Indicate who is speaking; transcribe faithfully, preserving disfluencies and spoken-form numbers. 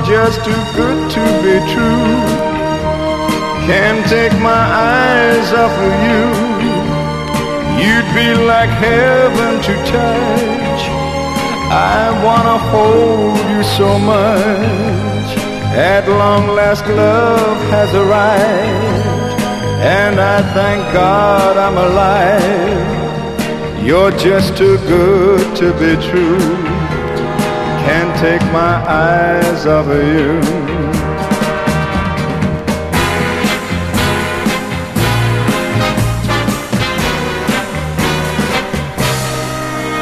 Speaker 1: just too good to be true. Can't take my eyes off of you. You'd be like heaven to touch. I wanna hold you so much. At long last love has arrived, and I thank God I'm alive. You're just too good to be true. Can't take my eyes off of you.